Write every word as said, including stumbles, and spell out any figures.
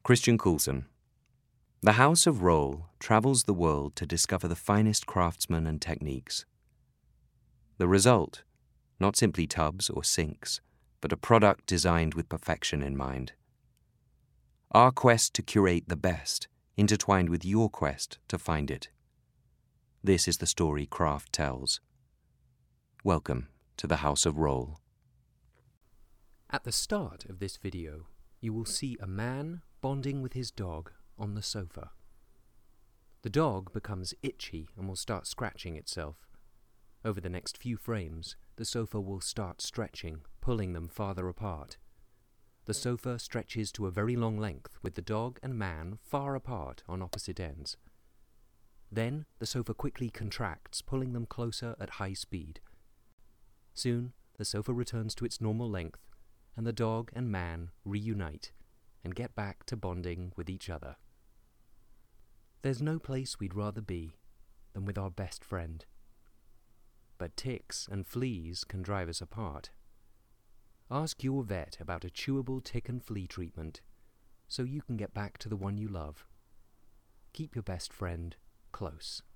Christian Coulson. The House of Rohl travels the world to discover the finest craftsmen and techniques. The result, not simply tubs or sinks, but a product designed with perfection in mind. Our quest to curate the best, intertwined with your quest to find it. This is the story Craft tells. Welcome to the House of Rohl. At the start of this video, you will see a man bonding with his dog on the sofa. The dog becomes itchy and will start scratching itself. Over the next few frames, the sofa will start stretching, pulling them farther apart. The sofa stretches to a very long length, with the dog and man far apart on opposite ends. Then, the sofa quickly contracts, pulling them closer at high speed. Soon, the sofa returns to its normal length, and the dog and man reunite and get back to bonding with each other. There's no place we'd rather be than with our best friend. But ticks and fleas can drive us apart. Ask your vet about a chewable tick and flea treatment so you can get back to the one you love. Keep your best friend close.